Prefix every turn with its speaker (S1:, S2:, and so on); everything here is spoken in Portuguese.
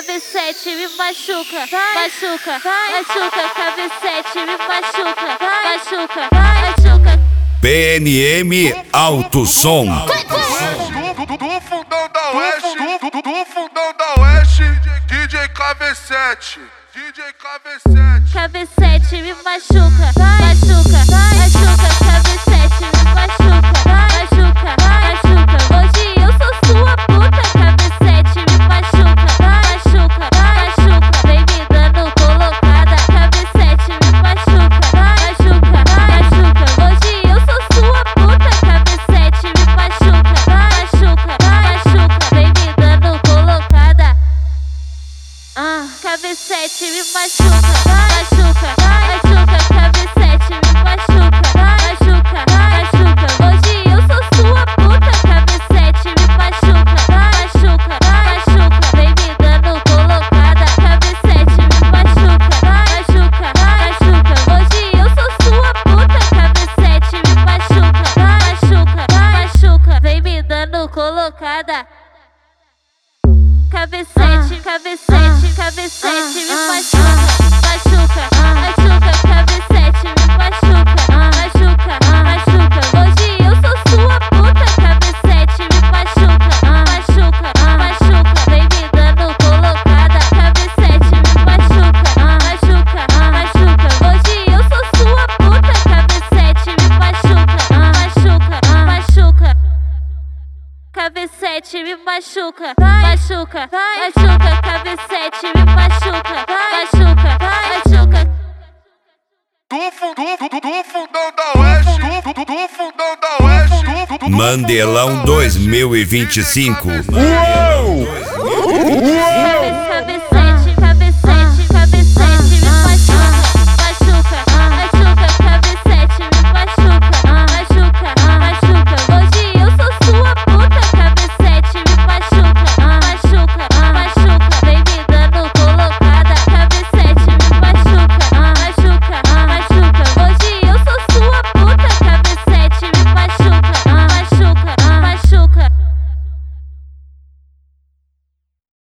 S1: KV7 me machuca, machuca, machuca, KV7 me machuca, machuca, machuca.
S2: PNM Alto Som.
S3: Do fundão da Oeste, do fundão da Oeste, DJ KV7, DJ KV7.
S1: KV7 me machuca, machuca, machuca, KV7 me machuca, machuca, machuca. Hoje eu sou sua puta, KV7 me machuca, machuca, machuca. Vem me dando colocada, KV7 me machuca, machuca, machuca. Hoje eu sou sua puta, KV7 me machuca, machuca, machuca. Vem me dando colocada. KV7 me machuca, machuca, machuca, KV7 me machuca, machuca, machuca. Hoje eu sou sua puta, KV7 me machuca, machuca, machuca. Vem me dando colocada, KV7 me machuca, machuca, machuca. Hoje eu sou sua puta, KV7 me machuca, machuca, machuca. Vem me dando colocada. KV7, KV7, KV7 me machuca, machuca, machuca, KV7 me machuca, machuca, machuca. Hoje eu sou sua puta, KV7 me machuca, machuca, machuca. Vem me dando colocada, KV7 me machuca, machuca, machuca. Hoje eu sou sua puta, KV7 me machuca, machuca, machuca. KV7 me machuca, machuca, machuca, KV7 me machuca, machuca, machuca.
S3: Do fundão da Oeste, do fundão da Oeste.
S2: Mandelão 2025.
S4: Uou!